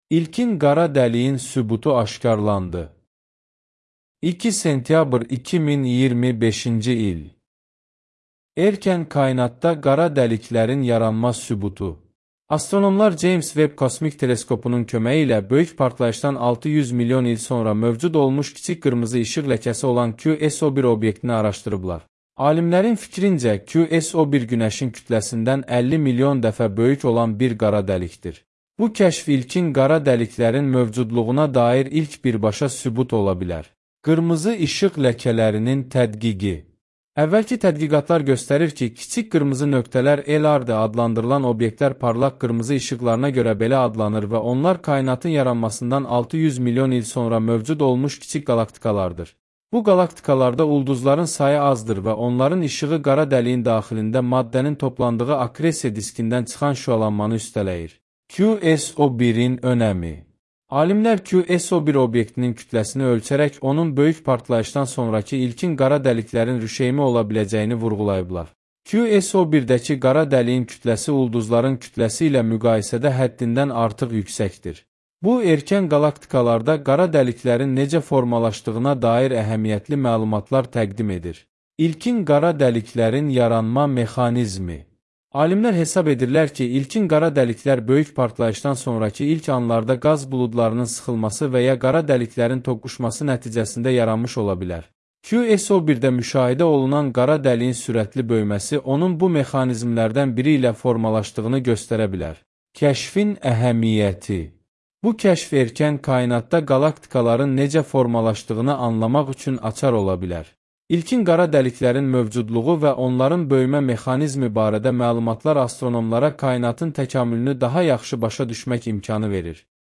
İlkin qara dəliyin sübutu aşkarlandı. 2 sentyabr 2025-ci il. Erkən kainatda qara dəliklərin yaranma sübutu. Astronomlar James Webb kosmik teleskopunun köməyi ilə böyük partlayışdan 600 milyon il sonra mövcud olmuş kiçik qırmızı işıq ləkəsi olan QSO1 obyektini araşdırıblar. Alimlərin fikrincə QSO1 Günəşin kütləsindən 50 milyon dəfə böyük olan bir qara dəlikdir. Bu kəşf ilkin qara dəliklərin mövcudluğuna dair ilk birbaşa sübut ola bilər. Qırmızı işıq ləkələrinin tədqiqi. Əvvəlki tədqiqatlar göstərir ki, kiçik qırmızı nöqtələr LRD adlandırılan obyektlər parlaq qırmızı işıqlarına görə belə adlanır və onlar kainatın yaranmasından 600 milyon il sonra mövcud olmuş kiçik qalaktikalardır. Bu qalaktikalarda ulduzların sayı azdır və onların işığı qara dəliyin daxilində maddənin toplandığı akresiya diskindən çıxan şüalanmanı üstələyir. QSO1-in önəmi. Alimlər QSO1 obyektinin kütləsini ölçərək onun böyük partlayışdan sonraki ilkin qara dəliklərin rüşeymi ola biləcəyini vurğulayıblar. QSO1-dəki qara dəliyin kütləsi ulduzların kütləsi ilə müqayisədə həddindən artıq yüksəkdir. Bu, erkən qalaktikalarda qara dəliklərin necə formalaşdığına dair əhəmiyyətli məlumatlar təqdim edir. İlkin qara dəliklərin yaranma mexanizmi. Alimlər hesab edirlər ki, ilkin qara dəliklər böyük partlayışdan sonraki ilk anlarda qaz buludlarının sıxılması və ya qara dəliklərin toqquşması nəticəsində yaranmış ola bilər. QSO1-də müşahidə olunan qara dəliyin sürətli böyüməsi onun bu mexanizmlərdən biri ilə formalaşdığını göstərə bilər. Kəşfin əhəmiyyəti. Bu kəşf erkən kainatda qalaktikaların necə formalaşdığını anlamaq üçün açar ola bilər. İlkin qara dəliklərin mövcudluğu və onların böyümə mexanizmi barədə məlumatlar astronomlara kainatın təkamülünü daha yaxşı başa düşmək imkanı verir.